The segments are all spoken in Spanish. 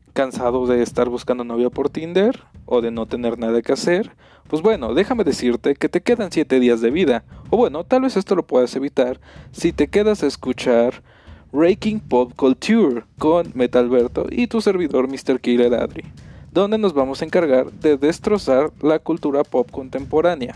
¿Cansado de estar buscando novia por Tinder o de no tener nada que hacer? Pues bueno, déjame decirte que te quedan 7 días de vida. O bueno, tal vez esto lo puedas evitar si te quedas a escuchar Breaking Pop Culture con Metalberto y tu servidor Mr. Killer Adri, donde nos vamos a encargar de destrozar la cultura pop contemporánea.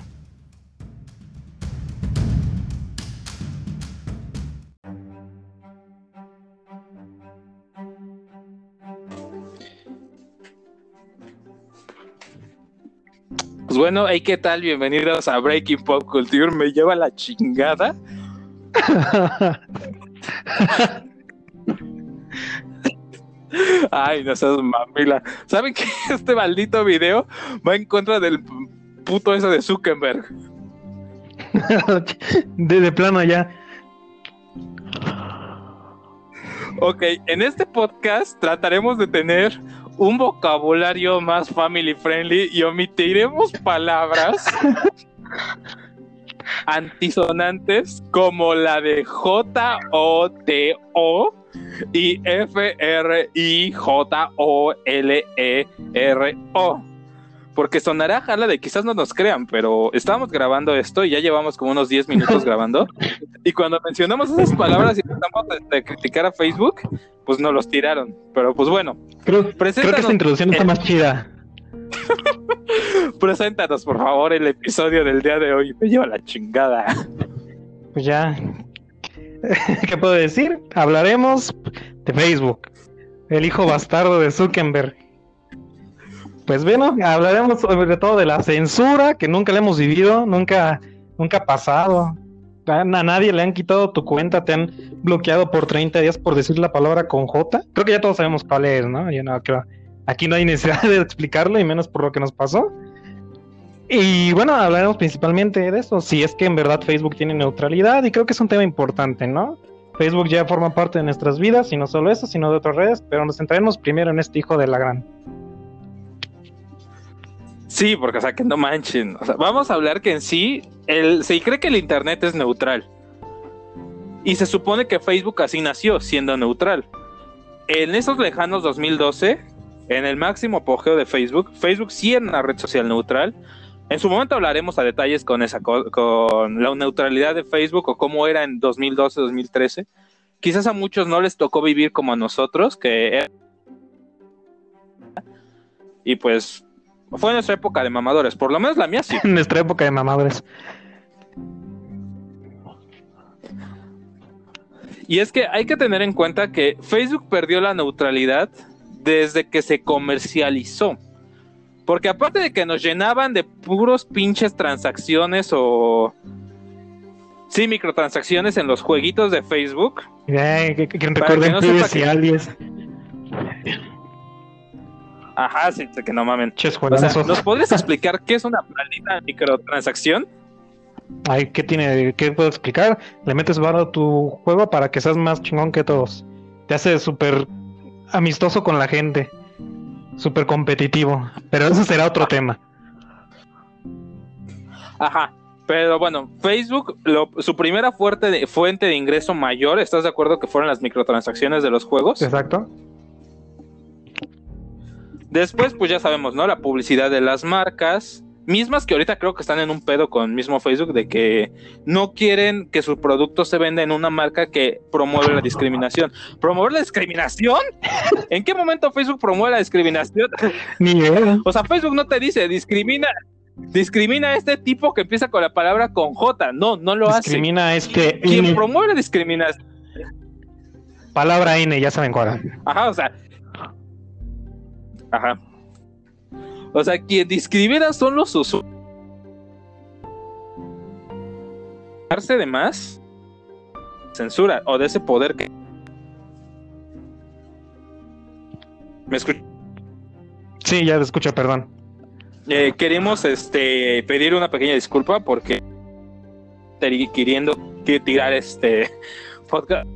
Pues bueno, hey, ¿qué tal? Bienvenidos a Breaking Pop Culture. Me lleva la chingada. Ay, no seas mamila. ¿Saben que este maldito video va en contra del puto eso de Zuckerberg? de plano ya. Ok, en este podcast trataremos de tener un vocabulario más family friendly y omitiremos palabras antisonantes como la de J-O-T-O y F-R-I-J-O-L-E-R-O. Porque sonará jala de quizás no nos crean, pero estábamos grabando esto y ya llevamos como unos 10 minutos grabando. Y cuando mencionamos esas palabras y empezamos a criticar a Facebook, pues nos los tiraron. Pero pues bueno. Creo que esta introducción está más chida. Preséntanos, por favor, el episodio del día de hoy. Me lleva la chingada. Pues ya. ¿Qué puedo decir? Hablaremos de Facebook, el hijo bastardo de Zuckerberg. Pues bueno, hablaremos sobre todo de la censura que nunca la hemos vivido, nunca ha pasado. A nadie le han quitado tu cuenta, te han bloqueado por 30 días por decir la palabra con J. Creo que ya todos sabemos cuál es, ¿no? Yo no creo. Aquí no hay necesidad de explicarlo, y menos por lo que nos pasó. Y bueno, hablaremos principalmente de eso, si es que en verdad Facebook tiene neutralidad, y creo que es un tema importante, ¿no? Facebook ya forma parte de nuestras vidas, y no solo eso, sino de otras redes, pero nos centraremos primero en este hijo de la gran. Sí, porque, o sea, que no manchen. O sea, vamos a hablar que en sí, se cree que el internet es neutral. Y se supone que Facebook así nació, siendo neutral. En esos lejanos 2012, en el máximo apogeo de Facebook, Facebook sí era una red social neutral. En su momento hablaremos a detalles con la neutralidad de Facebook o cómo era en 2012, 2013. Quizás a muchos no les tocó vivir como a nosotros, y pues fue nuestra época de mamadores, por lo menos la mía sí. Nuestra época de mamadores. Y es que hay que tener en cuenta que Facebook perdió la neutralidad desde que se comercializó. Porque aparte de que nos llenaban de puros pinches transacciones o... sí, microtransacciones en los jueguitos de Facebook. Que recuerden no pibes y alias. Ajá, sí, que no mamen. O sea, ¿nos podrías explicar qué es una maldita microtransacción? Ay, ¿qué puedo explicar? Le metes varo a tu juego para que seas más chingón que todos. Te hace súper amistoso con la gente. Súper competitivo. Pero eso será otro tema. Ajá. Pero bueno, Facebook, su primera fuente de ingreso mayor, ¿estás de acuerdo que fueron las microtransacciones de los juegos? Exacto. Después, pues ya sabemos, ¿no? La publicidad de las marcas, mismas que ahorita creo que están en un pedo con el mismo Facebook de que no quieren que su producto se venda en una marca que promueve la discriminación. ¿Promover la discriminación? ¿En qué momento Facebook promueve la discriminación? Ni idea. O sea, Facebook no te dice discrimina a este tipo que empieza con la palabra con J. No lo hace. Discrimina a este... ¿Quién promueve la discriminación? Palabra N, ya saben cuál. Ajá, o sea... Ajá. O sea, quien discrimina son los usuarios. De más censura o de ese poder que... ¿Me escuchas? Sí, ya te escucho, perdón. Queremos pedir una pequeña disculpa porque queriendo tirar podcast.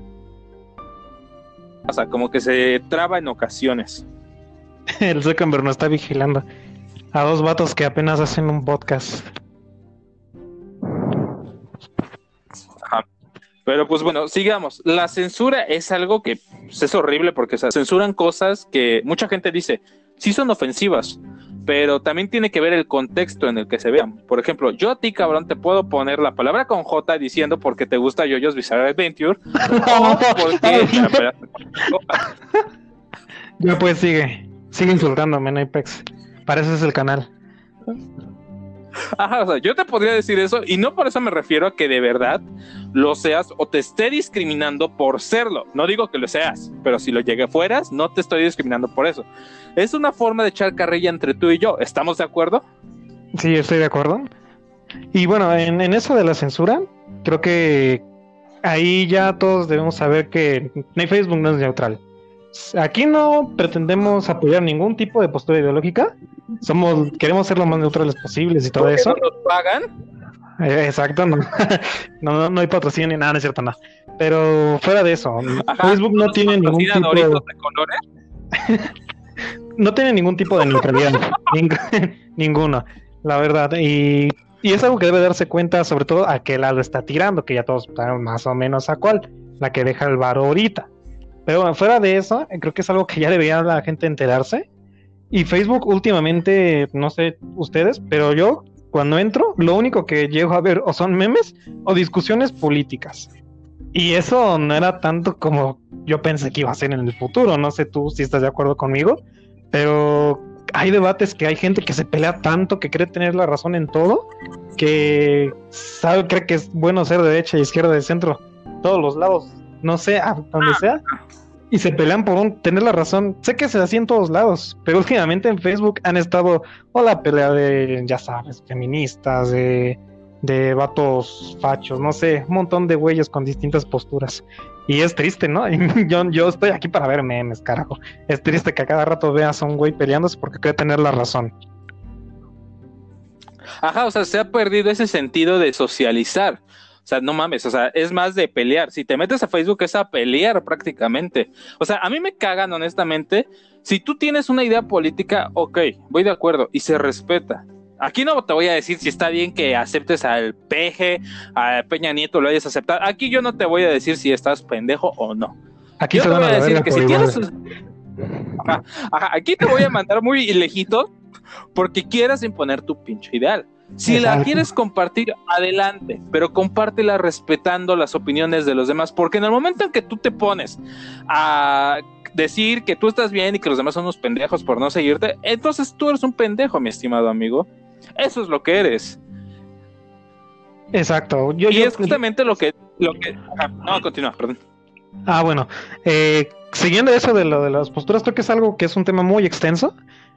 O sea, como que se traba en ocasiones. El Zuckerberg nos está vigilando a dos vatos que apenas hacen un podcast. Ajá. Pero pues bueno, sigamos. La censura es algo que pues, es horrible porque o sea, censuran cosas que mucha gente dice, sí son ofensivas, pero también tiene que ver el contexto en el que se vean. Por ejemplo, yo a ti, cabrón, te puedo poner la palabra con J diciendo porque te gusta JoJo's Bizarre Adventure o porque... Ya pues sigue insultándome en Apex. Para eso es el canal. Ajá, o sea, yo te podría decir eso y no por eso me refiero a que de verdad lo seas o te esté discriminando por serlo. No digo que lo seas, pero si lo llegué fueras, no te estoy discriminando por eso. Es una forma de echar carrilla entre tú y yo. ¿Estamos de acuerdo? Sí, estoy de acuerdo. Y bueno, en eso de la censura, creo que ahí ya todos debemos saber que Facebook no es neutral. Aquí no pretendemos apoyar ningún tipo de postura ideológica. Queremos ser lo más neutrales posibles y todo eso. ¿No nos pagan? Exacto, no. No hay patrocinio ni nada, no es cierto, nada. Pero fuera de eso, Ajá, Facebook no tiene ningún tipo de colores. No tiene ningún tipo de neutralidad, ninguno, la verdad. Y es algo que debe darse cuenta, sobre todo a qué lado está tirando, que ya todos sabemos más o menos a cuál, la que deja el varo ahorita. Pero bueno, fuera de eso, creo que es algo que ya debería la gente enterarse. Y Facebook últimamente, no sé ustedes, pero yo cuando entro, lo único que llego a ver o son memes o discusiones políticas. Y eso no era tanto como yo pensé que iba a ser en el futuro. No sé tú si estás de acuerdo conmigo, pero hay debates que hay gente que se pelea tanto, que cree tener la razón en todo, que cree que es bueno ser de derecha, izquierda, de centro, todos los lados, no sé, a donde sea. Y se pelean por tener la razón. Sé que se hacía en todos lados, pero últimamente en Facebook han estado la pelea de, ya sabes, feministas, de vatos fachos, no sé, un montón de güeyes con distintas posturas. Y es triste, ¿no? Yo estoy aquí para ver memes, carajo. Es triste que a cada rato veas a un güey peleándose porque cree tener la razón. Ajá, o sea, se ha perdido ese sentido de socializar. O sea, no mames, o sea, es más de pelear. Si te metes a Facebook es a pelear prácticamente. O sea, a mí me cagan honestamente. Si tú tienes una idea política, ok, voy de acuerdo y se respeta. Aquí no te voy a decir si está bien que aceptes al Peje, a Peña Nieto lo hayas aceptado. Aquí yo no te voy a decir si estás pendejo o no. Aquí yo te te voy a decir que si igual. tienes... Ajá, aquí te voy a mandar muy lejito porque quieras imponer tu pinche ideal. Si Exacto. La quieres compartir, adelante, pero compártela respetando las opiniones de los demás, porque en el momento en que tú te pones a decir que tú estás bien y que los demás son unos pendejos por no seguirte, entonces tú eres un pendejo, mi estimado amigo. Eso es lo que eres. Exacto. Es justamente lo que... No, continúa, perdón. Bueno, siguiendo eso de lo de las posturas, creo que es algo que es un tema muy extenso.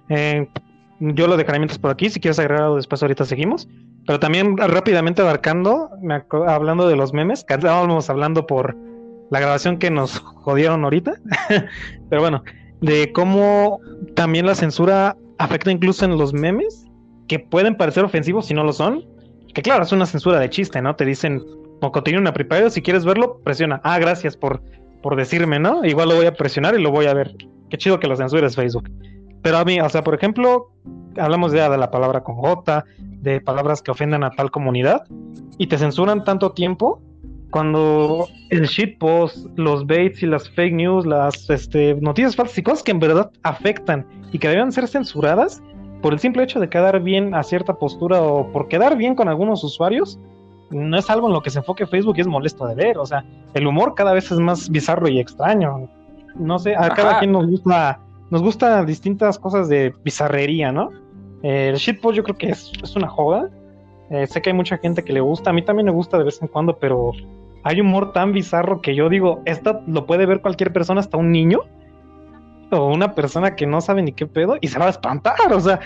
Yo lo dejaré mientras por aquí, si quieres agregar algo después ahorita seguimos, pero también rápidamente abarcando, hablando de los memes, que estábamos hablando por la grabación que nos jodieron ahorita, pero bueno, de cómo también la censura afecta incluso en los memes, que pueden parecer ofensivos si no lo son, que claro, es una censura de chiste, ¿no? Te dicen, o contenido inapropiado, si quieres verlo, presiona, gracias por decirme, ¿no? Igual lo voy a presionar y lo voy a ver, qué chido que lo censures Facebook. Pero a mí, o sea, por ejemplo, hablamos ya de la palabra con J, de palabras que ofendan a tal comunidad, y te censuran tanto tiempo, cuando el shitpost, los baits y las fake news, las noticias falsas y cosas que en verdad afectan y que deben ser censuradas por el simple hecho de quedar bien a cierta postura o por quedar bien con algunos usuarios, no es algo en lo que se enfoque Facebook y es molesto de ver. O sea, el humor cada vez es más bizarro y extraño. No sé, a cada quien nos gusta distintas cosas de bizarrería, ¿no? El shitpost yo creo que es una joda. Sé que hay mucha gente que le gusta, a mí también me gusta de vez en cuando, pero hay humor tan bizarro que yo digo, esto lo puede ver cualquier persona, hasta un niño o una persona que no sabe ni qué pedo y se va a espantar, o sea,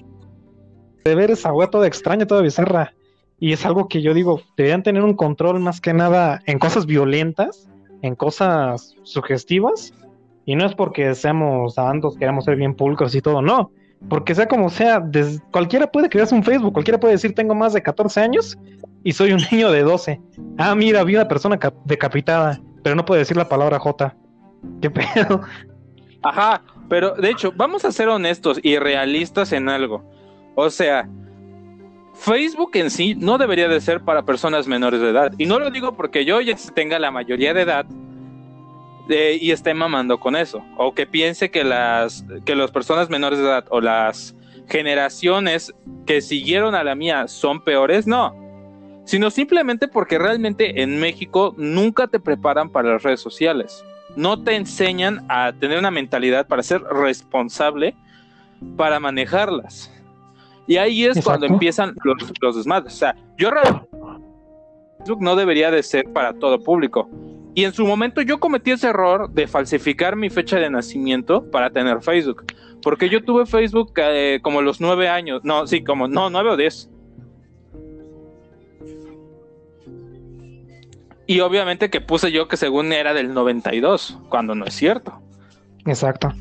de ver esa wea toda extraña, toda bizarra. Y es algo que yo digo, deberían tener un control más que nada en cosas violentas, en cosas sugestivas. Y no es porque seamos santos, queramos ser bien pulcros y todo, no. Porque sea como sea, cualquiera puede crearse un Facebook, cualquiera puede decir tengo más de 14 años y soy un niño de 12. Mira, vi una persona decapitada, pero no puede decir la palabra J. ¿Qué pedo? Ajá, pero de hecho, vamos a ser honestos y realistas en algo. O sea, Facebook en sí no debería de ser para personas menores de edad. Y no lo digo porque yo ya tenga la mayoría de edad y esté mamando con eso. O que piense que las personas menores de edad o las generaciones que siguieron a la mía son peores. No. Sino simplemente porque realmente en México nunca te preparan para las redes sociales. No te enseñan a tener una mentalidad para ser responsable para manejarlas. Y ahí es cuando empiezan los desmadres. O sea, Facebook no debería de ser para todo público. Y en su momento yo cometí ese error de falsificar mi fecha de nacimiento para tener Facebook. Porque yo tuve Facebook como los 9 años. No, sí, 9 o 10. Y obviamente que puse yo que según era del 92, cuando no es cierto. Exacto.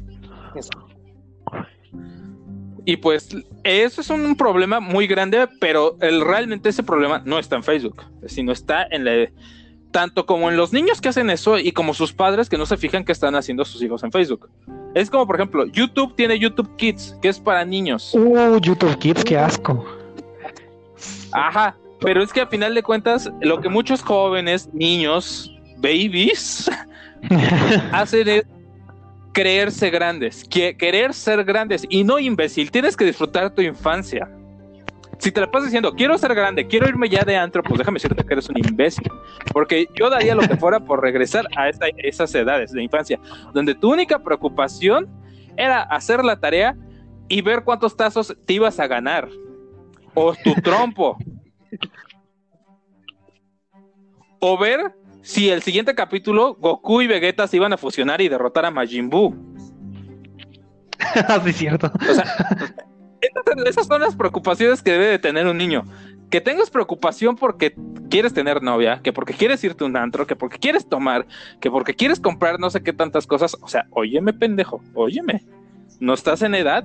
Y pues eso es un problema muy grande, pero realmente ese problema no está en Facebook, sino está en tanto como en los niños que hacen eso y como sus padres que no se fijan que están haciendo sus hijos en Facebook. Es como, por ejemplo, YouTube tiene YouTube Kids, que es para niños. YouTube Kids, qué asco. Ajá, pero es que a final de cuentas, lo que muchos jóvenes, niños, babies, hacen es creerse grandes, querer ser grandes y no imbécil. Tienes que disfrutar tu infancia. Si te la pasas diciendo, quiero ser grande, quiero irme ya de antro, pues déjame decirte que eres un imbécil. Porque yo daría lo que fuera por regresar a esas edades de infancia, donde tu única preocupación era hacer la tarea y ver cuántos tazos te ibas a ganar. O tu trompo. O ver si el siguiente capítulo Goku y Vegeta se iban a fusionar y derrotar a Majin Buu. Sí, cierto. O sea, esas son las preocupaciones que debe de tener un niño. Que tengas preocupación porque quieres tener novia, que porque quieres irte a un antro, que porque quieres tomar, que porque quieres comprar no sé qué tantas cosas. O sea, óyeme, pendejo, óyeme. ¿No estás en edad?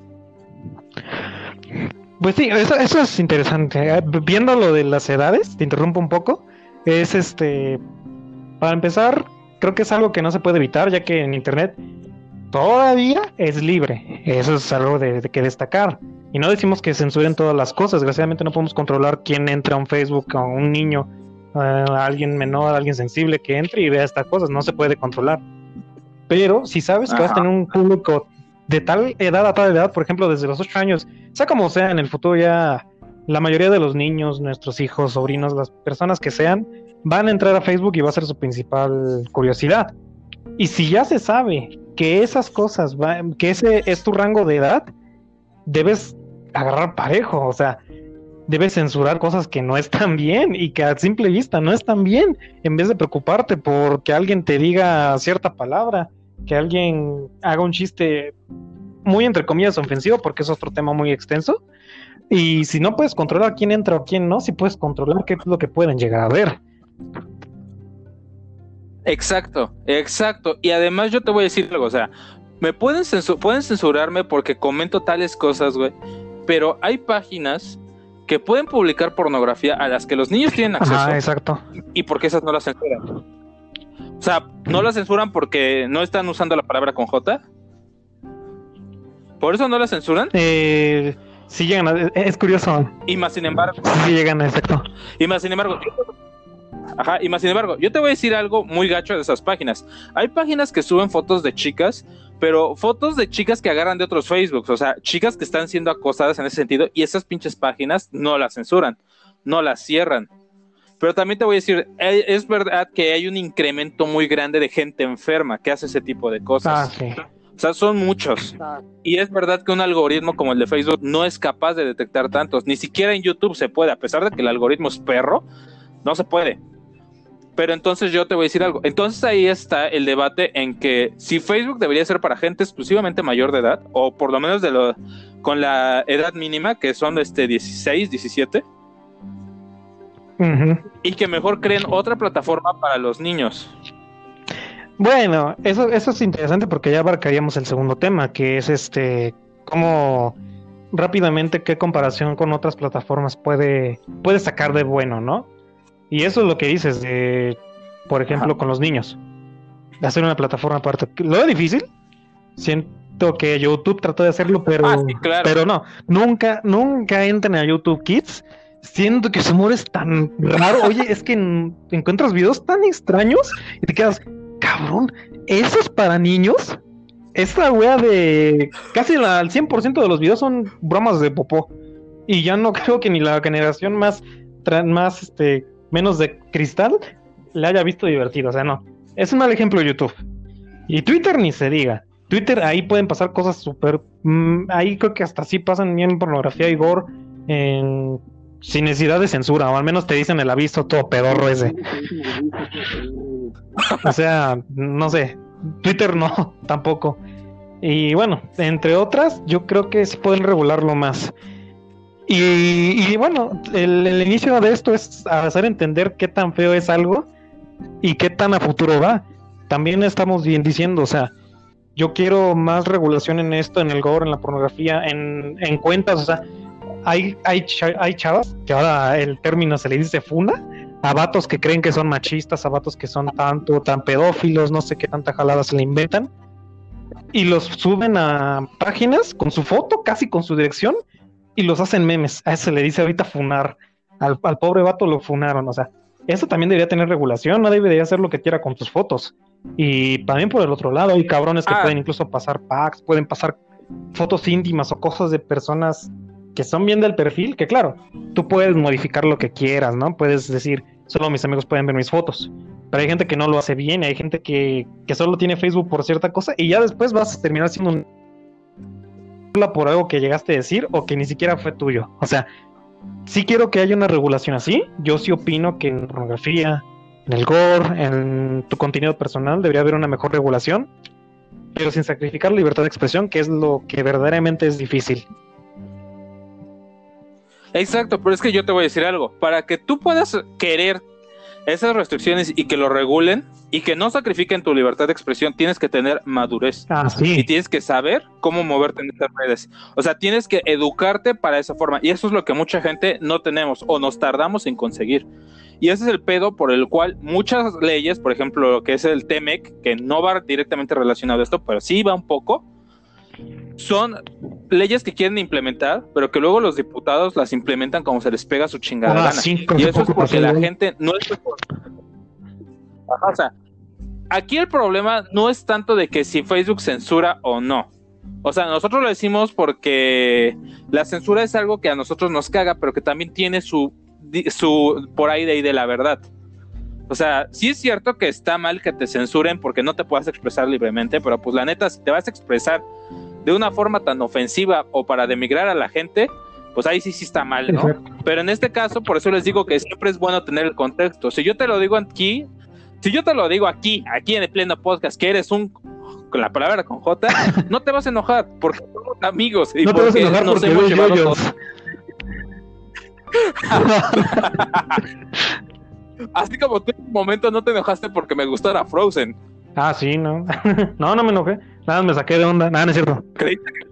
Pues sí, eso es interesante. Viendo lo de las edades, te interrumpo un poco. Es para empezar, creo que es algo que no se puede evitar, ya que en internet todavía es libre. Eso es algo de que destacar. Y no decimos que censuren todas las cosas. Desgraciadamente no podemos controlar quién entra a un Facebook, a un niño, a alguien menor, a alguien sensible que entre y vea estas cosas. No se puede controlar. Pero si sabes que vas a tener un público de tal edad a tal edad, por ejemplo, desde los 8 años, sea como sea, en el futuro ya la mayoría de los niños, nuestros hijos, sobrinos, las personas que sean, van a entrar a Facebook y va a ser su principal curiosidad. Y si ya se sabe que esas cosas, que ese es tu rango de edad, debes agarrar parejo, o sea, debes censurar cosas que no están bien y que a simple vista no están bien, en vez de preocuparte por que alguien te diga cierta palabra, que alguien haga un chiste muy entre comillas ofensivo, porque es otro tema muy extenso. Y si no puedes controlar quién entra o quién no, si puedes controlar qué es lo que pueden llegar a ver. Exacto. Y además yo te voy a decir algo, o sea, pueden censurarme porque comento tales cosas, güey, pero hay páginas que pueden publicar pornografía a las que los niños tienen acceso. Ah, exacto. Y porque esas no las censuran. O sea, no las censuran porque no están usando la palabra con J. ¿Por eso no las censuran? Sí llegan es curioso. Y más sin embargo. Sí llegan, exacto. Y más sin embargo. Yo te voy a decir algo muy gacho de esas páginas. Hay páginas que suben fotos de chicas, pero fotos de chicas que agarran de otros Facebooks, o sea, chicas que están siendo acosadas en ese sentido, y esas pinches páginas no las censuran, no las cierran. Pero también te voy a decir, es verdad que hay un incremento muy grande de gente enferma que hace ese tipo de cosas. Sí. O sea, son muchos. Y es verdad que un algoritmo como el de Facebook no es capaz de detectar tantos. Ni siquiera en YouTube se puede, a pesar de que el algoritmo es perro, no se puede. Pero entonces yo te voy a decir algo. Entonces ahí está el debate en que si Facebook debería ser para gente exclusivamente mayor de edad, o por lo menos con la edad mínima, que son 16, 17, y que mejor creen otra plataforma para los niños. Bueno, eso es interesante porque ya abarcaríamos el segundo tema, que es cómo rápidamente qué comparación con otras plataformas puede sacar de bueno, ¿no? Y eso es lo que dices por ejemplo, con los niños. Hacer una plataforma aparte. Lo es difícil, que YouTube trató de hacerlo, Sí, claro. pero no, nunca entren a YouTube Kids. Siento que su humor es tan raro. Oye, es que encuentras videos tan extraños y te quedas, cabrón, ¿eso es para niños? Esta wea de casi al 100% de los videos son bromas de popó. Y ya no creo que ni la generación menos de cristal le haya visto divertido. O sea, no. Es un mal ejemplo de YouTube. Y Twitter ni se diga. Twitter, ahí pueden pasar cosas súper... ahí creo que hasta sí pasan bien pornografía y gore sin necesidad de censura. O al menos te dicen el aviso todo pedorro ese. O sea, no sé. Twitter no, tampoco. Y bueno, entre otras, yo creo que sí pueden regularlo más. Y bueno, el inicio de esto es hacer entender qué tan feo es algo y qué tan a futuro va. También estamos bien diciendo, o sea, yo quiero más regulación en esto, en el gore, en la pornografía, en cuentas, o sea, hay chavas, que ahora el término se le dice funa, a vatos que creen que son machistas, a vatos que son tan pedófilos, no sé qué tanta jalada se le inventan, y los suben a páginas con su foto, casi con su dirección, y los hacen memes. A eso se le dice ahorita funar. Al pobre vato lo funaron, o sea, eso también debería tener regulación, no debería hacer lo que quiera con tus fotos. Y también por el otro lado, hay cabrones que pueden incluso pasar packs, pueden pasar fotos íntimas o cosas de personas que son bien del perfil, que claro, tú puedes modificar lo que quieras, ¿no? Puedes decir, solo mis amigos pueden ver mis fotos. Pero hay gente que no lo hace bien, y hay gente que solo tiene Facebook por cierta cosa, y ya después vas a terminar siendo un por algo que llegaste a decir o que ni siquiera fue tuyo. O sea, sí quiero que haya una regulación así. Yo sí opino que en pornografía, en el gore, en tu contenido personal debería haber una mejor regulación, pero sin sacrificar la libertad de expresión, que es lo que verdaderamente es difícil. Exacto, pero es que yo te voy a decir algo. Para que tú puedas querer esas restricciones y que lo regulen y que no sacrifiquen tu libertad de expresión, tienes que tener madurez. Sí. Y tienes que saber cómo moverte en estas redes. O sea, tienes que educarte para esa forma. Y eso es lo que mucha gente no tenemos o nos tardamos en conseguir. Y ese es el pedo por el cual muchas leyes, por ejemplo, lo que es el TEMEC, que no va directamente relacionado a esto, pero sí va un poco, son leyes que quieren implementar, pero que luego los diputados las implementan como se les pega su chingada gana. Sí, y eso es porque la gente no es... O sea, aquí el problema no es tanto de que si Facebook censura o no. O sea, nosotros lo decimos porque la censura es algo que a nosotros nos caga, pero que también tiene su por ahí de la verdad. O sea, sí es cierto que está mal que te censuren porque no te puedas expresar libremente, pero pues la neta, si te vas a expresar de una forma tan ofensiva o para denigrar a la gente, pues ahí sí está mal, ¿no? Pero en este caso, por eso les digo que siempre es bueno tener el contexto. Si yo te lo digo aquí, en el pleno podcast, que eres con la palabra con J, no te vas a enojar, porque somos amigos. Y no te vas a enojar porque hemos llevado todos. Así como tú en un momento no te enojaste porque me gustara Frozen. Sí, no. No me enojé. Nada, me saqué de onda. Nada, no es cierto. ¿Creíste que...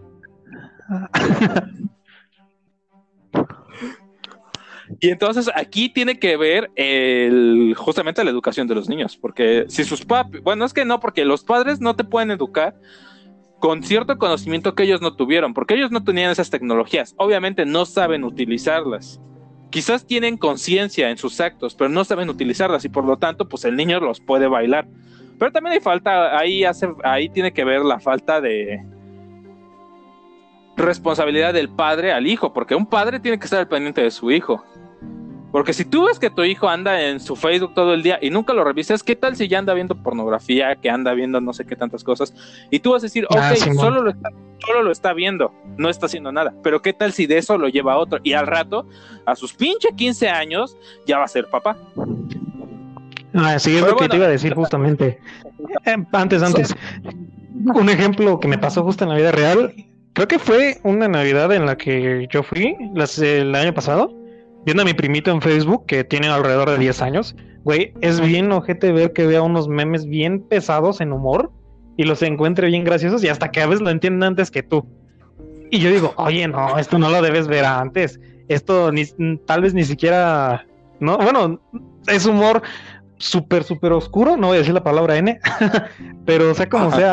Y entonces aquí tiene que ver justamente la educación de los niños, porque si sus papás, bueno, es que no, porque los padres no te pueden educar con cierto conocimiento que ellos no tuvieron, porque ellos no tenían esas tecnologías, obviamente no saben utilizarlas, quizás tienen conciencia en sus actos, pero no saben utilizarlas y por lo tanto, pues el niño los puede bailar. Pero también hay falta, ahí tiene que ver la falta de responsabilidad del padre al hijo, porque un padre tiene que estar al pendiente de su hijo. Porque si tú ves que tu hijo anda en su Facebook todo el día y nunca lo revisas, ¿qué tal si ya anda viendo pornografía, que anda viendo no sé qué tantas cosas? Y tú vas a decir, solo lo está viendo, no está haciendo nada. Pero ¿qué tal si de eso lo lleva a otro? Y al rato, a sus pinche 15 años, ya va a ser papá. Sí, es lo que te iba a decir justamente. Antes. Un ejemplo que me pasó justo en la vida real, creo que fue una Navidad en la que yo fui, el año pasado, viendo a mi primito en Facebook, que tiene alrededor de 10 años. Güey, es bien ojete ver que vea unos memes bien pesados en humor y los encuentre bien graciosos y hasta que a veces lo entienden antes que tú. Y yo digo, oye, no, esto no lo debes ver antes. Esto tal vez ni siquiera... No, bueno, es humor súper oscuro, no voy a decir la palabra N, pero o sea, como sea,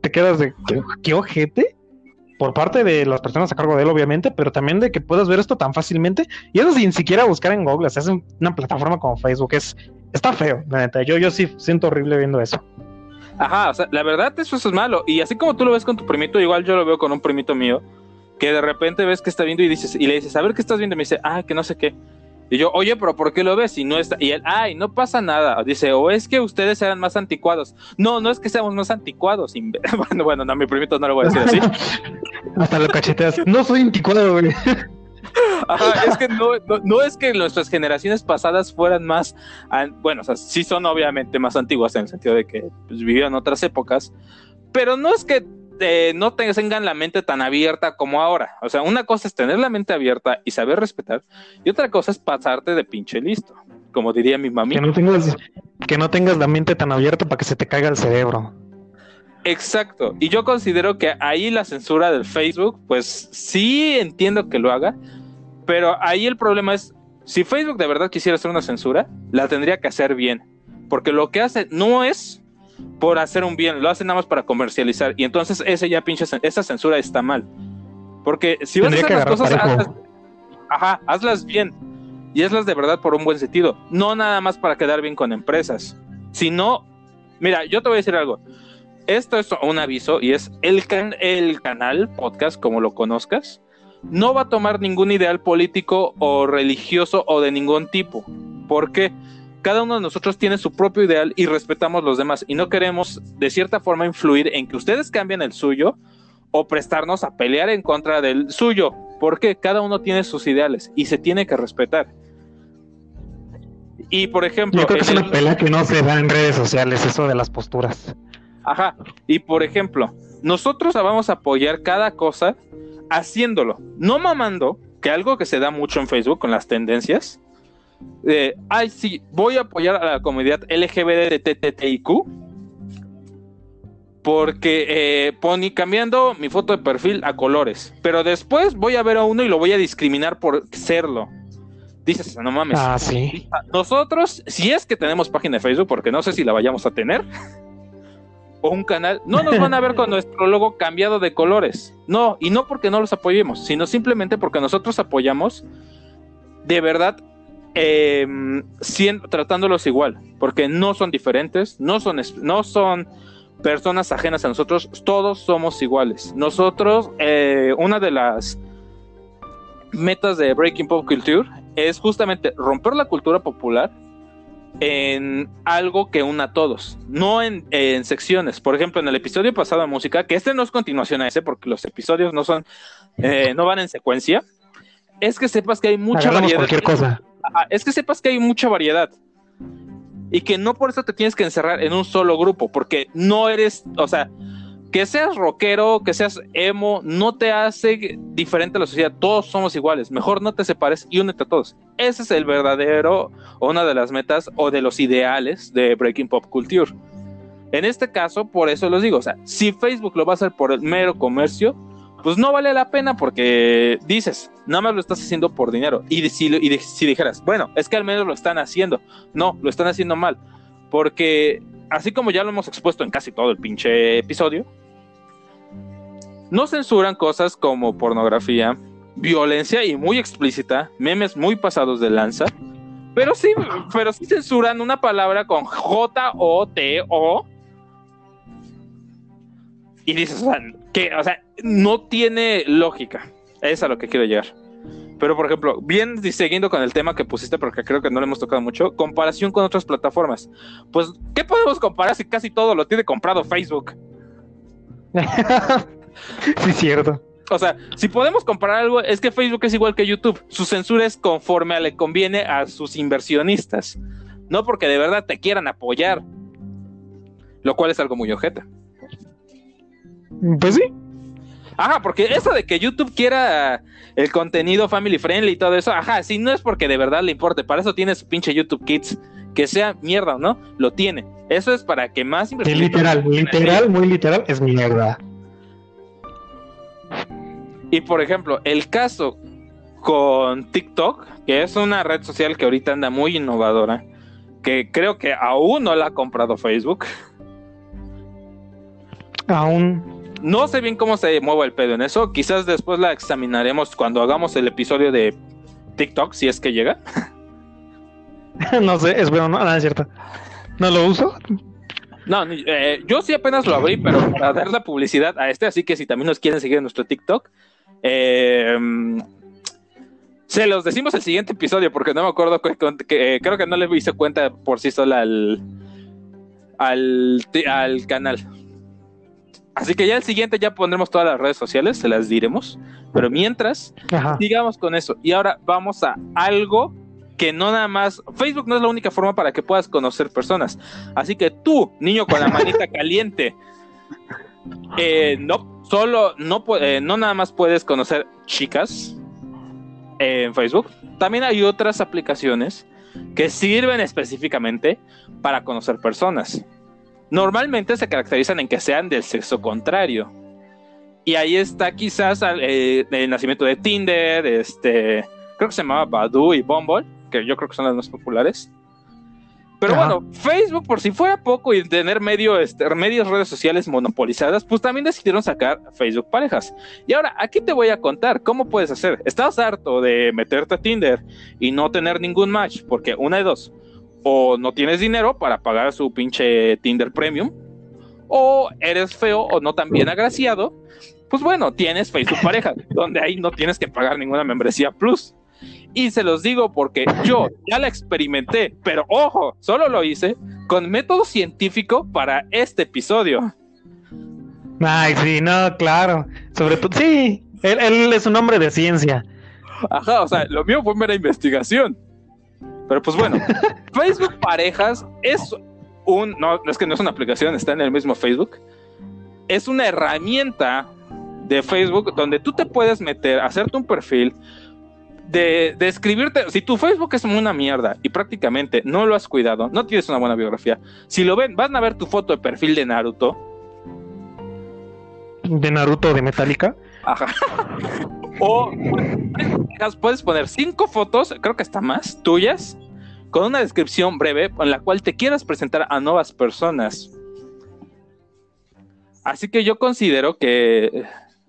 te quedas de qué ojete por parte de las personas a cargo de él, obviamente, pero también de que puedas ver esto tan fácilmente, y eso sin siquiera buscar en Google. O sea, es una plataforma como Facebook, está feo, la neta. Yo sí siento horrible viendo eso. Ajá, o sea, la verdad eso es malo. Y así como tú lo ves con tu primito, igual yo lo veo con un primito mío, que de repente ves que está viendo y le dices, a ver qué estás viendo, y me dice, que no sé qué. Y yo, oye, pero ¿por qué lo ves? Y no está, y él, no pasa nada. Dice, o es que ustedes eran más anticuados. No, no es que seamos más anticuados. Bueno, no, a mi primito no lo voy a decir así. Hasta lo cacheteas. No soy anticuado, güey. Ajá, es que no es que nuestras generaciones pasadas fueran más, bueno, o sea, sí son obviamente más antiguas en el sentido de que pues, vivían otras épocas, pero no es que no tengan la mente tan abierta como ahora. O sea, una cosa es tener la mente abierta y saber respetar, y otra cosa es pasarte de pinche listo, como diría mi mami. Que no tengas la mente tan abierta para que se te caiga el cerebro. Exacto, y yo considero que ahí la censura del Facebook, pues sí entiendo que lo haga, pero ahí el problema es, si Facebook de verdad quisiera hacer una censura, la tendría que hacer bien, porque lo que hace no es por hacer un bien, lo hace nada más para comercializar, y entonces esa censura está mal, porque si vas a hacer las cosas, hazlas bien, y hazlas de verdad por un buen sentido, no nada más para quedar bien con empresas, sino, mira, yo te voy a decir algo, esto es un aviso, y es el canal, podcast, como lo conozcas, no va a tomar ningún ideal político o religioso o de ningún tipo. ¿Por qué? Cada uno de nosotros tiene su propio ideal y respetamos los demás, y no queremos de cierta forma influir en que ustedes cambien el suyo o prestarnos a pelear en contra del suyo, porque cada uno tiene sus ideales y se tiene que respetar. Y por ejemplo, yo creo que es una pelea que no se da en redes sociales, eso de las posturas. Ajá, y por ejemplo, nosotros vamos a apoyar cada cosa haciéndolo, no mamando, que algo que se da mucho en Facebook con las tendencias, sí, voy a apoyar a la comunidad LGBTTIQ porque cambiando mi foto de perfil a colores, pero después voy a ver a uno y lo voy a discriminar por serlo. Dices, no mames. Sí. Nosotros, si es que tenemos página de Facebook, porque no sé si la vayamos a tener, o un canal, no nos van a ver con nuestro logo cambiado de colores. No, y no porque no los apoyemos, sino simplemente porque nosotros apoyamos de verdad tratándolos igual, porque no son diferentes, no son personas ajenas a nosotros, todos somos iguales. Nosotros, una de las metas de Breaking Pop Culture es justamente romper la cultura popular en algo que una a todos, no en secciones. Por ejemplo, en el episodio pasado de música, que este no es continuación a ese, porque los episodios no van en secuencia, es que sepas que hay mucha variedad. Cualquier cosa. Es que sepas que hay mucha variedad y que no por eso te tienes que encerrar en un solo grupo, porque no eres, o sea, que seas rockero, que seas emo, no te hace diferente a la sociedad. Todos somos iguales. Mejor no te separes y únete a todos. Ese es el verdadero, o una de las metas o de los ideales de Breaking Pop Culture. En este caso, por eso les digo, o sea, si Facebook lo va a hacer por el mero comercio, pues no vale la pena, porque dices, nada más lo estás haciendo por dinero. Y si dijeras, bueno, es que al menos lo están haciendo. No, lo están haciendo mal, porque así como ya lo hemos expuesto en casi todo el pinche episodio, no censuran cosas como pornografía, violencia y muy explícita, memes muy pasados de lanza, pero sí censuran una palabra con J-O-T-O. Y dices, o sea, no tiene lógica. Es a lo que quiero llegar. Pero, por ejemplo, bien siguiendo con el tema que pusiste, porque creo que no le hemos tocado mucho, comparación con otras plataformas. Pues, ¿qué podemos comparar si casi todo lo tiene comprado Facebook? Sí, cierto. O sea, si podemos comparar algo, es que Facebook es igual que YouTube. Su censura es conforme le conviene a sus inversionistas, no porque de verdad te quieran apoyar, lo cual es algo muy ojete. Pues sí. Ajá, porque eso de que YouTube quiera el contenido family friendly y todo eso, ajá, sí, no es porque de verdad le importe. Para eso tiene su pinche YouTube Kids, que sea mierda o no, lo tiene. Eso es para que más literal, muy literal, es mierda. Y por ejemplo, el caso con TikTok, que es una red social que ahorita anda muy innovadora, que creo que aún no la ha comprado Facebook. Aún. No sé bien cómo se mueve el pedo en eso. Quizás después la examinaremos cuando hagamos el episodio de TikTok, si es que llega. No sé, espero, no, es cierto. ¿No lo uso? No, yo sí apenas lo abrí, pero para dar la publicidad a así que si también nos quieren seguir en nuestro TikTok, se los decimos el siguiente episodio, porque no me acuerdo que creo que no le hice cuenta por sí sola al canal. Así que ya el siguiente ya pondremos todas las redes sociales, se las diremos. Pero mientras, sigamos con eso. Y ahora vamos a algo que no nada más... Facebook no es la única forma para que puedas conocer personas. Así que tú, niño con la manita caliente, no nada más puedes conocer chicas en Facebook. También hay otras aplicaciones que sirven específicamente para conocer personas. Normalmente se caracterizan en que sean del sexo contrario. Y ahí está quizás el nacimiento de Tinder, creo que se llamaba Badoo y Bumble, que yo creo que son las más populares. Pero bueno, Facebook, por si fuera poco y tener medias redes sociales monopolizadas, pues también decidieron sacar Facebook Parejas. Y ahora, aquí te voy a contar cómo puedes hacer. ¿Estás harto de meterte a Tinder y no tener ningún match? Porque una de dos: o no tienes dinero para pagar su pinche Tinder Premium, o eres feo o no tan bien agraciado. Pues bueno, tienes Facebook Parejas, donde ahí no tienes que pagar ninguna membresía plus. Y se los digo porque yo ya la experimenté, pero ojo, solo lo hice con método científico para este episodio. Ay, sí, no, claro. Sobre todo, sí, él es un hombre de ciencia. Ajá, o sea, lo mío fue mera investigación. Pero pues bueno, Facebook Parejas es no es que no es una aplicación, está en el mismo Facebook. Es una herramienta de Facebook donde tú te puedes meter, hacerte un perfil, de escribirte. Si tu Facebook es una mierda y prácticamente no lo has cuidado, no tienes una buena biografía, si lo ven, van a ver tu foto de perfil de Naruto. ¿De Naruto de Metallica? Ajá. O puedes poner 5 fotos, creo que hasta más, tuyas, con una descripción breve en la cual te quieras presentar a nuevas personas. Así que yo considero que...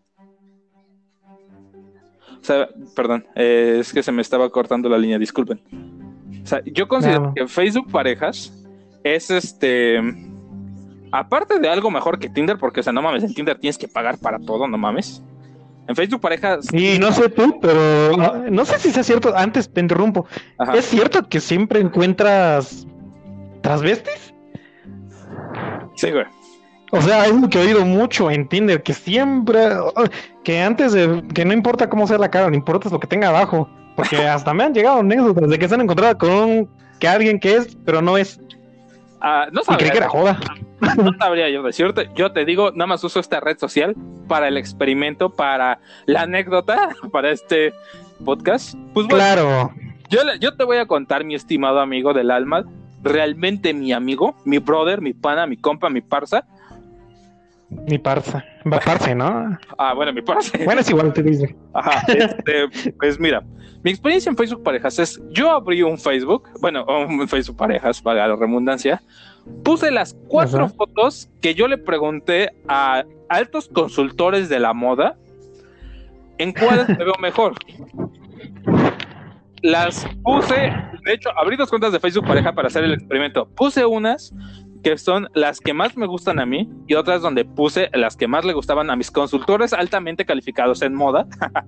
O sea, perdón, es que se me estaba cortando la línea, disculpen. O sea, yo considero que Facebook Parejas es aparte de algo mejor que Tinder, porque, o sea, no mames, en Tinder tienes que pagar para todo, no mames. En Facebook Parejas... Y no sé tú, pero no sé si sea cierto, antes te interrumpo. Ajá. ¿Es cierto que siempre encuentras transvestis? Sí, güey. O sea, es lo que he oído mucho en Tinder, que siempre, que antes de, que no importa cómo sea la cara, no importa lo que tenga abajo, porque hasta me han llegado anécdotas de que se han encontrado con que alguien que es, pero no es. No sabría, y creí que era joda. No sabría yo decirte. Yo te digo, nada más uso esta red social para el experimento, para la anécdota, para este podcast. Pues bueno, claro. Yo te voy a contar, mi estimado amigo del alma, realmente mi amigo, mi brother, mi pana, mi compa, mi parza. Mi parza, parce, ¿no? Bueno, mi parce. Bueno, es igual, te dice. Ajá, pues mira, mi experiencia en Facebook Parejas es, yo abrí un Facebook Parejas, para la redundancia, puse las 4 fotos que yo le pregunté a altos consultores de la moda, en cuáles me veo mejor. Las puse, de hecho, abrí 2 cuentas de Facebook Pareja para hacer el experimento. Puse unas que son las que más me gustan a mí y otras donde puse las que más le gustaban a mis consultores altamente calificados en moda.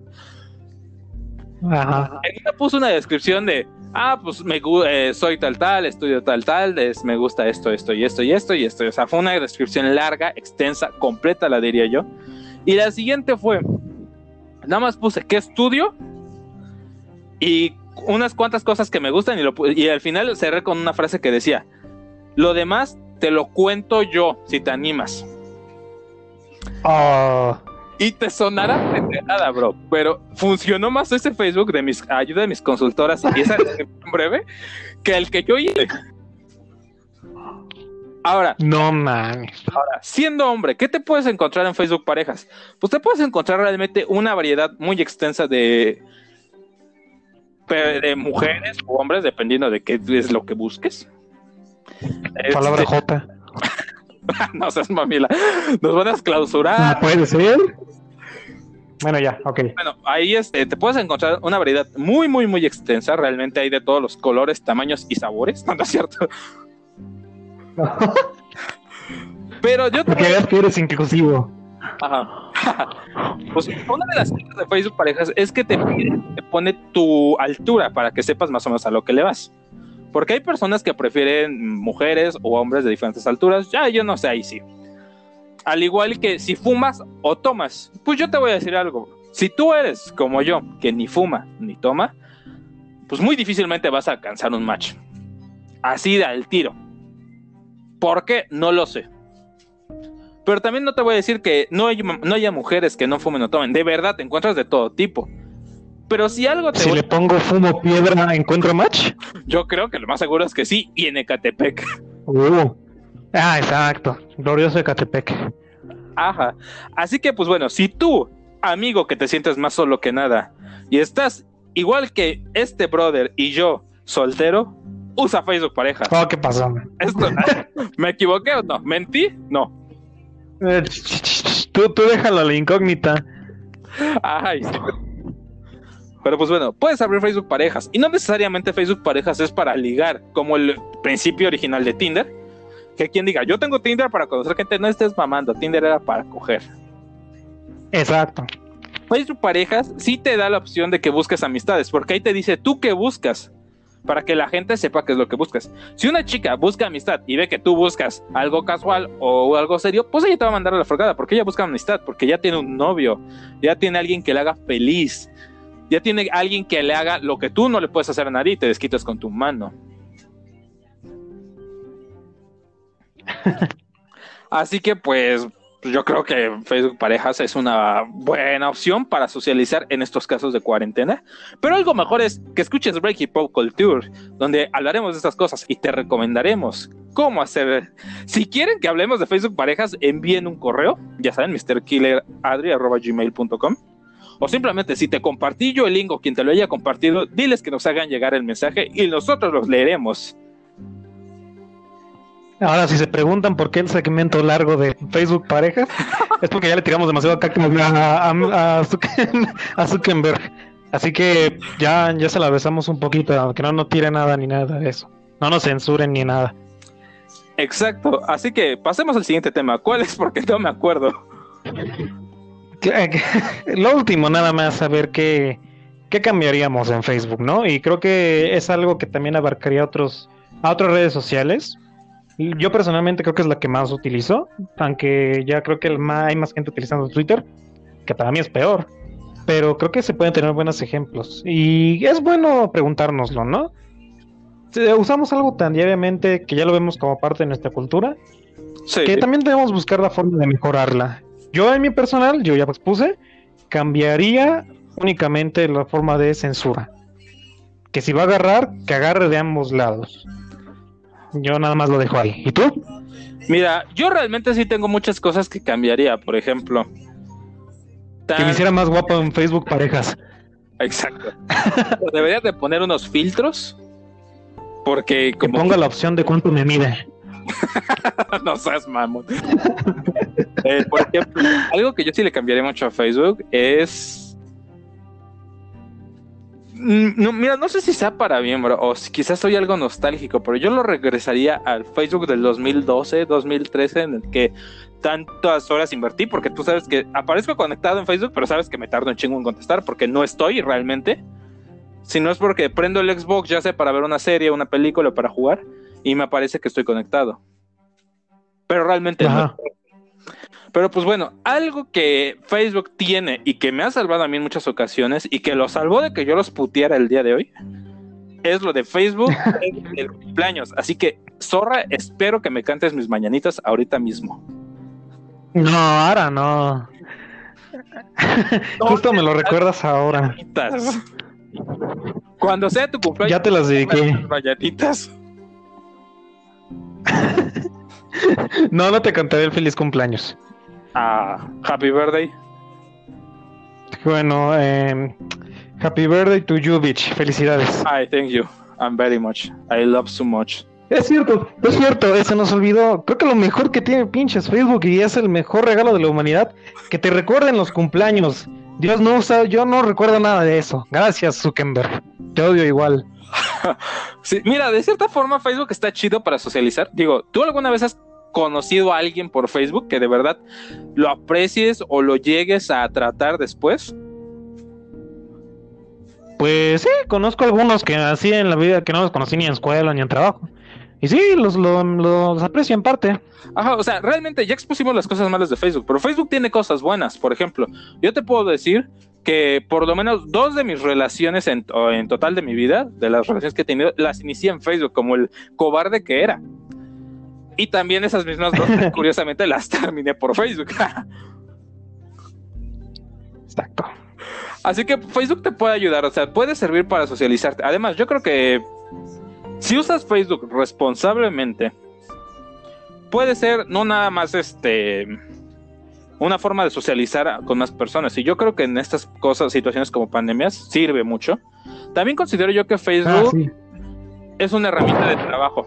Ajá. En una puse una descripción de pues soy tal, estudio tal, me gusta esto y esto y esto y esto. O sea, fue una descripción larga, extensa, completa, la diría yo. Y la siguiente fue, nada más puse qué estudio y unas cuantas cosas que me gustan y al final cerré con una frase que decía: lo demás te lo cuento yo, si te animas. Y te sonará de nada, bro, pero funcionó más ese Facebook de ayuda de mis consultoras y esa descripción breve que el que yo hice. Ahora, no mames. Ahora, siendo hombre, ¿qué te puedes encontrar en Facebook Parejas? Pues te puedes encontrar realmente una variedad muy extensa de mujeres o hombres, dependiendo de qué es lo que busques. Palabra J. No seas mamila. Nos van a clausurar. Puede ser. Bueno, ya, ok. Bueno, ahí te puedes encontrar una variedad muy, muy, muy extensa. Realmente hay de todos los colores, tamaños y sabores. ¿No es cierto? Pero yo Porque veas que eres inclusivo. Ajá. Pues una de las cosas de Facebook Parejas es que te pone tu altura para que sepas más o menos a lo que le vas. Porque hay personas que prefieren mujeres o hombres de diferentes alturas. Ya, yo no sé, ahí sí. Al igual que si fumas o tomas, pues yo te voy a decir algo. Si tú eres como yo, que ni fuma ni toma, pues muy difícilmente vas a alcanzar un match. Así de al tiro. ¿Por qué? No lo sé. Pero también no te voy a decir que no haya mujeres que no fumen o tomen. De verdad, te encuentras de todo tipo. Pero si algo Si le pongo fumo piedra, ¿encuentro match? Yo creo que lo más seguro es que sí, y en Ecatepec. Exacto. Glorioso Ecatepec. Ajá. Así que, pues bueno, si tú, amigo, que te sientes más solo que nada, y estás igual que este brother y yo, soltero, usa Facebook Parejas. Oh, ¿qué pasó? ¿Me equivoqué o no? ¿Mentí? No. Tú déjalo a la incógnita. Ay, sí. Pero pues bueno, puedes abrir Facebook Parejas. Y no necesariamente Facebook Parejas es para ligar, como el principio original de Tinder. Que quien diga, yo tengo Tinder para conocer gente, no estés mamando. Tinder era para coger. Exacto. Facebook Parejas sí te da la opción de que busques amistades, porque ahí te dice tú qué buscas, para que la gente sepa qué es lo que buscas. Si una chica busca amistad y ve que tú buscas algo casual o algo serio, pues ella te va a mandar a la fregada, porque ella busca amistad, porque ya tiene un novio, ya tiene alguien que le haga feliz, ya tiene alguien que le haga lo que tú no le puedes hacer a nadie y te desquitas con tu mano. Así que pues yo creo que Facebook Parejas es una buena opción para socializar en estos casos de cuarentena. Pero algo mejor es que escuches Breaky Pop Culture, donde hablaremos de estas cosas y te recomendaremos cómo hacer. Si quieren que hablemos de Facebook Parejas, envíen un correo, ya saben, mrkilleradri@gmail.com. O simplemente si te compartí yo el link o quien te lo haya compartido, diles que nos hagan llegar el mensaje y nosotros los leeremos. Ahora, si se preguntan por qué el segmento largo de Facebook Parejas, es porque ya le tiramos demasiado acá a Zuckerberg. Así que ya se la besamos un poquito, aunque no tire nada ni nada de eso. No nos censuren ni nada. Exacto, así que pasemos al siguiente tema. ¿Cuál es? Porque no me acuerdo. Lo último, nada más, saber qué cambiaríamos en Facebook, ¿no? Y creo que es algo que también abarcaría a otras redes sociales. Yo personalmente creo que es la que más utilizo, aunque ya creo que hay más gente utilizando Twitter, que para mí es peor, pero creo que se pueden tener buenos ejemplos y es bueno preguntárnoslo, ¿no? Usamos algo tan diariamente que ya lo vemos como parte de nuestra cultura, sí, que también debemos buscar la forma de mejorarla. Yo en mi personal, yo ya puse, cambiaría únicamente la forma de censura, que si va a agarrar, que agarre de ambos lados. Yo nada más lo dejo ahí. ¿Y tú? Mira, yo realmente sí tengo muchas cosas que cambiaría. Por ejemplo, que me hiciera más guapo en Facebook Parejas. Exacto. Deberías de poner unos filtros, porque como que ponga la opción de cuánto me mide. No seas mamón. Por ejemplo, algo que yo sí le cambiaría mucho a Facebook es... No, mira, no sé si sea para bien, bro, o si quizás soy algo nostálgico, pero yo lo regresaría al Facebook del 2012, 2013, en el que tantas horas invertí, porque tú sabes que aparezco conectado en Facebook, pero sabes que me tardo un chingo en contestar, porque no estoy realmente, si no es porque prendo el Xbox, ya sea para ver una serie, una película o para jugar, y me aparece que estoy conectado, pero realmente no. Pero pues bueno, algo que Facebook tiene y que me ha salvado a mí en muchas ocasiones y que lo salvó de que yo los puteara el día de hoy, es lo de Facebook el cumpleaños. Así que, zorra, espero que me cantes mis mañanitas ahorita mismo. No, ahora no. Justo me lo recuerdas ahora. Mañanitas. Cuando sea tu cumpleaños, ya te las dediqué. Mañanitas. No te cantaré el feliz cumpleaños. Happy birthday. Bueno, happy birthday to you, bitch. Felicidades. I thank you. I'm very much. I love so much. es cierto, se nos olvidó. Creo que lo mejor que tiene pinches Facebook y es el mejor regalo de la humanidad, que te recuerden los cumpleaños. Dios no usa, yo no recuerdo nada de eso. Gracias, Zuckerberg. Te odio igual. Sí, mira, de cierta forma Facebook está chido para socializar. Digo, ¿tú alguna vez has conocido a alguien por Facebook que de verdad lo aprecies o lo llegues a tratar después? Pues sí, conozco algunos que así en la vida que no los conocí ni en escuela ni en trabajo. Y sí, los aprecio en parte. Ajá, o sea, realmente ya expusimos las cosas malas de Facebook, pero Facebook tiene cosas buenas. Por ejemplo, yo te puedo decir que por lo menos 2 de mis relaciones en total de mi vida, de las relaciones que he tenido, las inicié en Facebook, como el cobarde que era. Y también esas mismas 2, curiosamente, las terminé por Facebook. Exacto. Así que Facebook te puede ayudar, o sea, puede servir para socializarte. Además, yo creo que si usas Facebook responsablemente, puede ser no nada más una forma de socializar con más personas. Y yo creo que en estas cosas, situaciones como pandemias, sirve mucho. También considero yo que Facebook sí. es una herramienta de trabajo.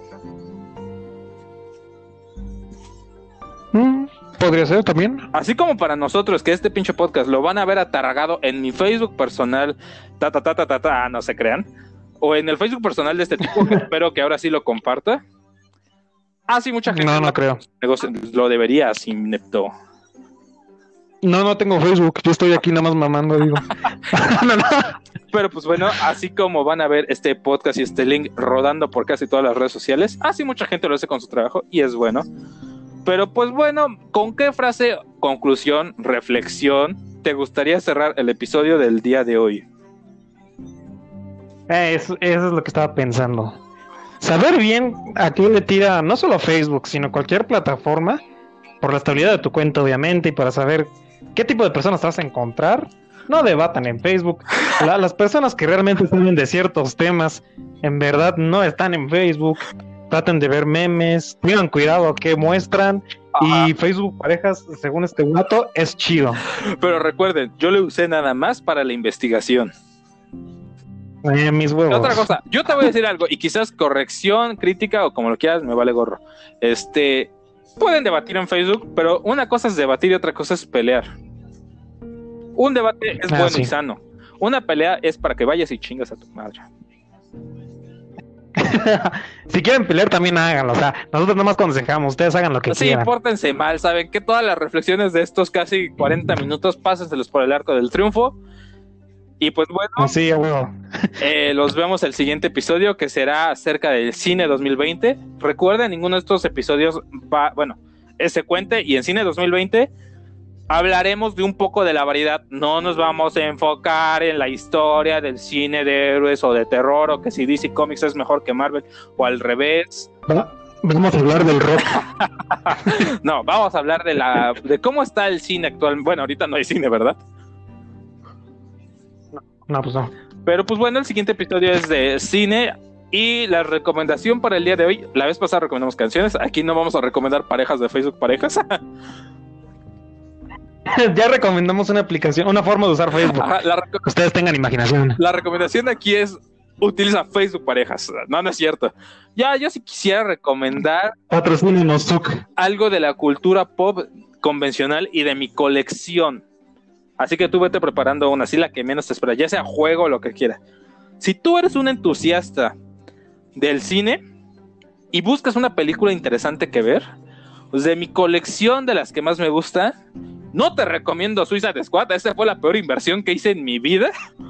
Podría ser también. Así como para nosotros, que este pinche podcast lo van a ver atargado en mi Facebook personal, no se crean, o en el Facebook personal de este tipo, que espero que ahora sí lo comparta. Sí, mucha gente No creo. Lo deberías, inepto. No tengo Facebook, yo estoy aquí nada más mamando, digo. No. Pero pues bueno, así como van a ver este podcast y este link rodando por casi todas las redes sociales, sí, mucha gente lo hace con su trabajo y es bueno. Pero pues bueno, ¿con qué frase, conclusión, reflexión te gustaría cerrar el episodio del día de hoy? Eso es lo que estaba pensando. Saber bien a qué le tira no solo Facebook, sino cualquier plataforma, por la estabilidad de tu cuenta, obviamente, y para saber qué tipo de personas te vas a encontrar. No debatan en Facebook. Las personas que realmente saben de ciertos temas, en verdad no están en Facebook. Traten de ver memes, tengan cuidado a qué muestran. Ajá. Y Facebook Parejas, según este gato, es chido. Pero recuerden, yo lo usé nada más para la investigación. Mis huevos. Otra cosa, yo te voy a decir algo, y quizás corrección, crítica, o como lo quieras, me vale gorro. Pueden debatir en Facebook, pero una cosa es debatir y otra cosa es pelear. Un debate es bueno y sano. Una pelea es para que vayas y chingas a tu madre. Si quieren pelear también háganlo, o sea, nosotros nomás aconsejamos, ustedes hagan lo que quieran. Sí, pórtense mal, saben que todas las reflexiones de estos casi 40 minutos, pásenselos por el arco del triunfo. Y pues bueno, sí, bueno. Los vemos el siguiente episodio, que será acerca del cine 2020. Recuerden, ninguno de estos episodios es secuente, y en cine 2020 hablaremos de un poco de la variedad. No nos vamos a enfocar en la historia del cine de héroes o de terror, o que si DC Comics es mejor que Marvel, o al revés. Vamos a hablar del rock. No, vamos a hablar de cómo está el cine actual. Bueno, ahorita no hay cine, ¿verdad? No, pues no. Pero pues bueno, el siguiente episodio es de cine. Y la recomendación para el día de hoy, la vez pasada recomendamos canciones, aquí no vamos a recomendar parejas de Facebook Parejas. Ya recomendamos una aplicación, una forma de usar Facebook. Ajá, ustedes tengan imaginación. La recomendación aquí es: utiliza Facebook Parejas. No es cierto. Yo sí quisiera recomendar algo de la cultura pop convencional y de mi colección. Así que tú vete preparando una, así la que menos te espera, ya sea juego o lo que quiera. Si tú eres un entusiasta del cine y buscas una película interesante que ver, pues de mi colección de las que más me gusta, no te recomiendo Suicide Squad. Esa fue la peor inversión que hice en mi vida.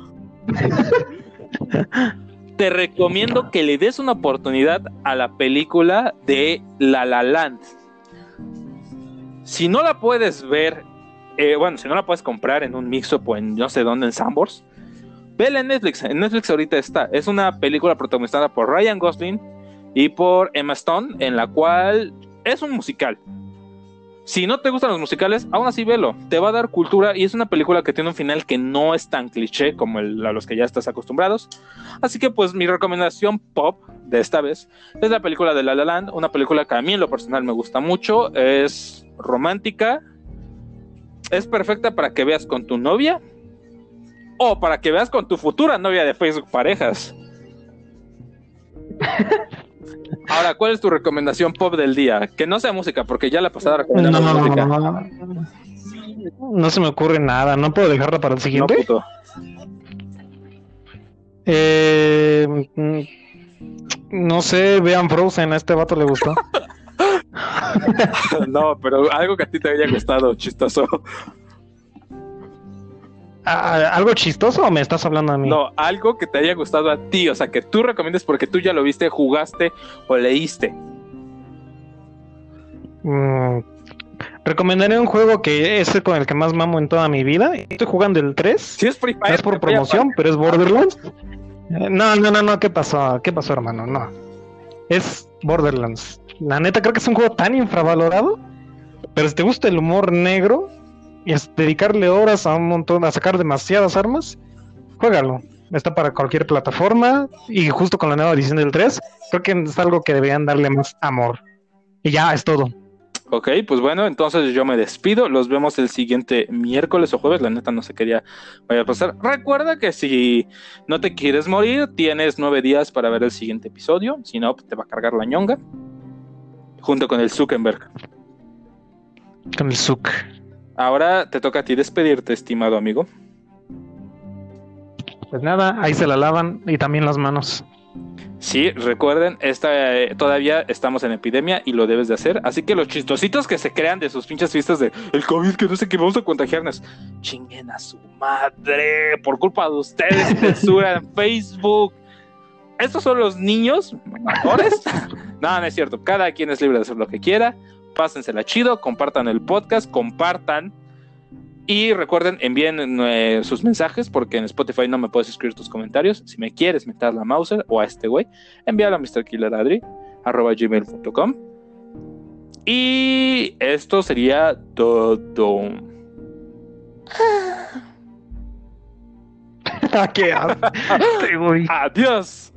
Te recomiendo que le des una oportunidad a la película de La La Land. Si no la puedes ver, si no la puedes comprar en un Mixup o en no sé dónde, en Sanborns, vela en Netflix. En Netflix ahorita está. Es una película protagonizada por Ryan Gosling y por Emma Stone, en la cual es un musical. Si no te gustan los musicales, aún así velo, te va a dar cultura, y es una película que tiene un final que no es tan cliché como a los que ya estás acostumbrados. Así que pues mi recomendación pop de esta vez es la película de La La Land, una película que a mí en lo personal me gusta mucho, es romántica, es perfecta para que veas con tu novia o para que veas con tu futura novia de Facebook Parejas. Ahora, ¿cuál es tu recomendación pop del día? Que no sea música, porque ya la pasada recomendamos música. No se me ocurre nada. ¿No puedo dejarla para el No, siguiente? puto. No sé, vean Frozen, a este vato le gustó. No, pero algo que a ti te haya gustado, chistoso. ¿Algo chistoso o me estás hablando a mí? No, algo que te haya gustado a ti, o sea, que tú recomiendes porque tú ya lo viste, jugaste o leíste. Recomendaré un juego que es con el que más mamo en toda mi vida. Estoy jugando el 3. Si es Free Fire, No es por promoción, pero es Borderlands. No, ¿qué pasó? ¿Qué pasó, hermano? No. Es Borderlands. La neta, creo que es un juego tan infravalorado. Pero si te gusta el humor negro y es dedicarle horas a un montón, a sacar demasiadas armas, juégalo. Está para cualquier plataforma. Y justo con la nueva edición del 3, creo que es algo que deberían darle más amor. Y ya, es todo. Ok, pues bueno, entonces yo me despido. Los vemos el siguiente miércoles o jueves. La neta no sé qué día vaya a pasar. Recuerda que si no te quieres morir, tienes 9 días para ver el siguiente episodio. Si no, te va a cargar la ñonga. Junto con el Zuckerberg. Con el Zuc. Ahora te toca a ti despedirte, estimado amigo. Pues nada, ahí se la lavan y también las manos. Sí, recuerden, todavía estamos en epidemia y lo debes de hacer. Así que los chistositos que se crean de sus pinches fiestas de el COVID, que no sé qué, vamos a contagiarnos. Chinguen a su madre. Por culpa de ustedes, censuran Facebook. Estos son los niños mamadores. No, no es cierto. Cada quien es libre de hacer lo que quiera. Pásensela chido, compartan el podcast, compartan. Y recuerden, envíen sus mensajes, porque en Spotify no me puedes escribir tus comentarios. Si me quieres meter la Mauser o a este güey, envíalo a mrkilleradri@gmail.com. Y esto sería todo. ¿Qué haces? Adiós.